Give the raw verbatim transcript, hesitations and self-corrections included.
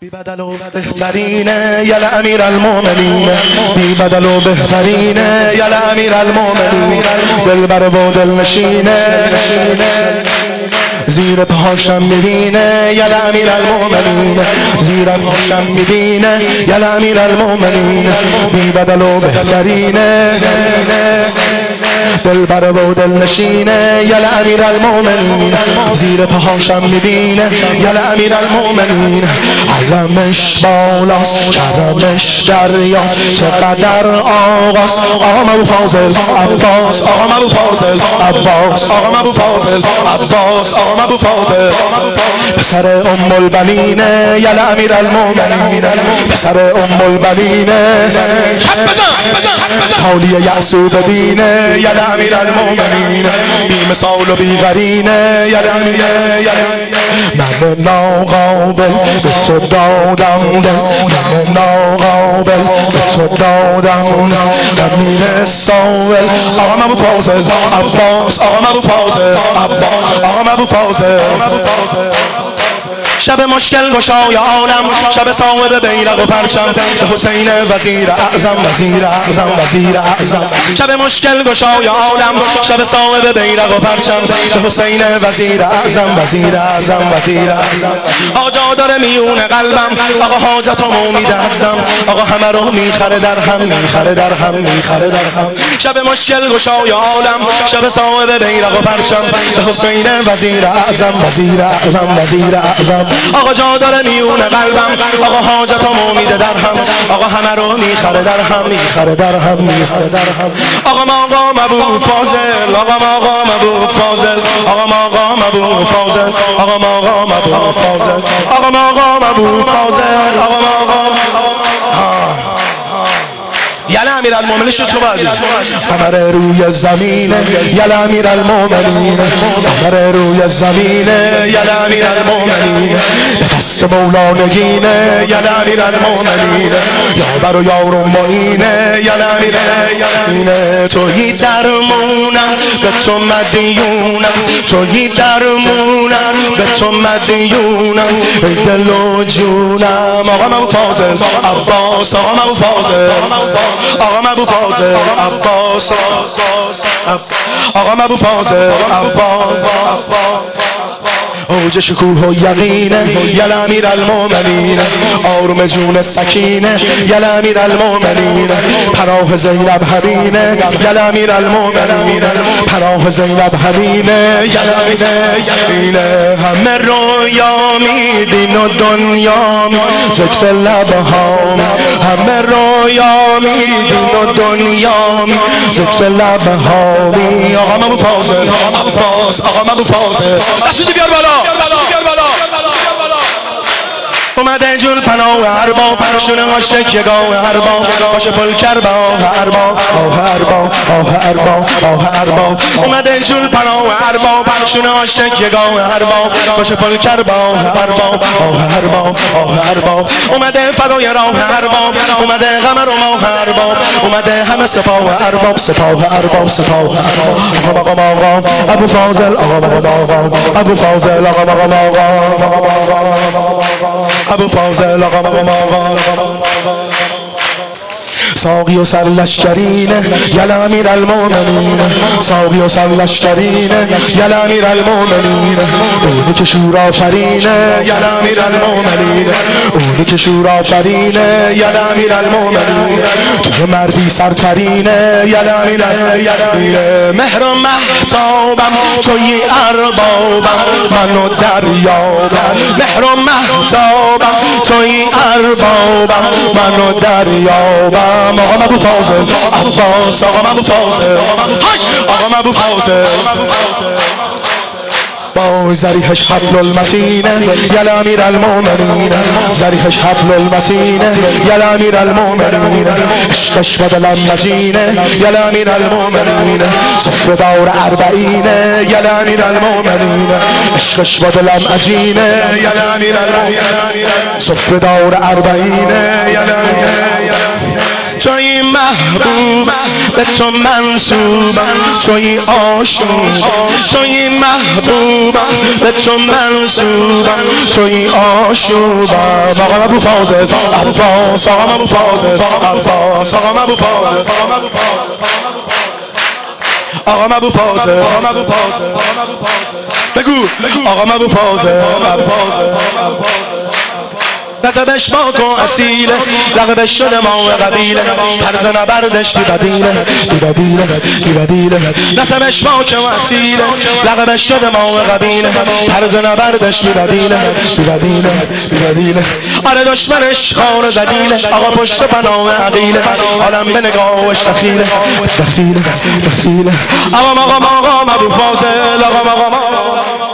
بی بدل و بهترینه یل امیر المومنین، بی بدل و بهترینه یل امیر المومنین، دلبر و دلنشینه زیر پاهاشم میبینه یل امیر المومنین، زیر پاهاشم میبینه یل امیر المومنین، بی بدل و بهترینه دلبر و دلنشینه یل امیر المومنین، زیر پاهاشم میبینه یل امیر المومنین، علمش بالاست کرمش دریاست چقدر آقاست آقا ابو فاضل عباس، آقا ابو فاضل عباس، آقا ابو فاضل عباس، آقا ابو فاضل پسر ام البنین یل امیر المومنین، پسر ام البنین تالی یعصوب دینه یل امیر المومنین، بی مثال و بی قرینه یل امیر، من ناقابل به تو دادم دل، من ناقابل به تو دادم دل، امیر سائل آقا ابو فاضل عباس، آقا ابو فاضل عباس، آقا ابو فاضل شب مشکل گشای عالم، شب صاحب بیرق و پرچم، حسین وزیر اعظم، وزیر اعظم، وزیر اعظم، شب مشکل گشای عالم، شب صاحب بیرق و پرچم، حسین وزیر اعظم، وزیر اعظم، وزیر اعظم، آجا داره میون قلبم، آقا حاجت و امید هستم، آقا همه رو میخره در هم، میخره در هم، میخره در هم، شب مشکل گشای عالم، شب صاحب بیرق و پرچم، حسین وزیر اعظم، وزیر اعظم، وزیر اعظم، آقا جا داره میون قلبم، آقا حاجت و امید در هم، آقا همه رو میخره در هم، میخره در هم، میخره در هم، آقا مقام ابو فاضل، آقا مقام ابو فاضل، آقا مقام ابو فاضل، آقا مقام ابو فاضل، آقا مقام ابو فاضل، آقا مقام یل امیر المومنین شو تو بازی قمر روی زمین یل امیر المومنین، قمر روی زمین یل امیر المومنین، به دست مولا نگینه یل امیر المومنین، یاور و یار و معینه یل امیر المومنین، تویی درمونم به تو مدیونم، تویی درمونم به تو مدیونم، ای دل و جونم، آقا ابو فاضل عباس، آقا ابو فاضل آقا ابو فاضل عباس، آقا ابو فاضل عباس اوج شکوه و یقینه یل امیر المومنین، آروم جون سکینه یل امیر المومنین، پناه زینب همینه یل امیر المومنین، پناه زینب همینه یل امیر یقینه، همه رویا میدین و دنیا ذکر لبهام، همه رویا میدین و دنیا ذکر لبهامی، آقا ابو فاضل عباس، آقا ابو فاضل دستی بیار بالا اومده جول پناه ارباب، شونه هاش تکیه‌گاه ارباب، باشه فل کربا ارباب، آه ارباب، آه ارباب، آه ارباب، اومده جول پناه ارباب، شونه هاش تکیه‌گاه ارباب، باشه فل کربا ارباب، آه ارباب، آه ارباب، اومده فدای راه ارباب، اومده قمر و ماه ارباب، اومده همه سپاه ارباب، سپاه ارباب، سپاه ارباب، آقا مقام ابو فاضل، آقا مقام ابو فاضل، آقا مقام ابو فاضل، آقا مقام ساقی و سرلشکرینه یل امیر المومنین، ساقی و سرلشکرینه یل امیر المومنین، اونی که شور آفرینه یل امیر المومنین، اونی که شور آفرینه یل امیر المومنین، تو مردی سرترینه یل امیر المومنین، مهر و مهتابم توی اربابم منو دریابم، مهر و مهتابم توی اربابم منو دریابم، آقا ابو فاضل عباس، آقا ابو فاضل، آقا ابو فاضل با زریحش حبل المتینه یل امیر المومنین، زریحش حبل المتینه یل امیر المومنین، عشقش و دلم مجینه یل امیر المومنین، صفر دار اربعینه یل امیر المومنین، عشقش و دلم عجینه یل امیر المومنین، صفر دار اربعینه یل امیر توی محبوب به تو منصوبم، توی عاشق توی محبوبم به تو منصوبم، توی عاشقم. آقا ابو فاضل ابو فاضل آقا ابو فاضل ابو فاضل آقا ابو فاضل آقا ابو فاضل بگو آقا ابو فاضل نسبش با کن اصیله، لقبش شده ما قبیله، طرز نبردش بی بدیله بی بدیله بی بدیله. نسبش با کن اصیله، لقبش شده ما قبیله، طرز نبردش بی بدیله بی بدیله بی بدیله. آره دشمنش خار زدیله، آقا پشت پناه عقیله، عالم به نگاهش دخیله دخیله دخیله. آقا آقا آقا ابو فاضل آقا آقا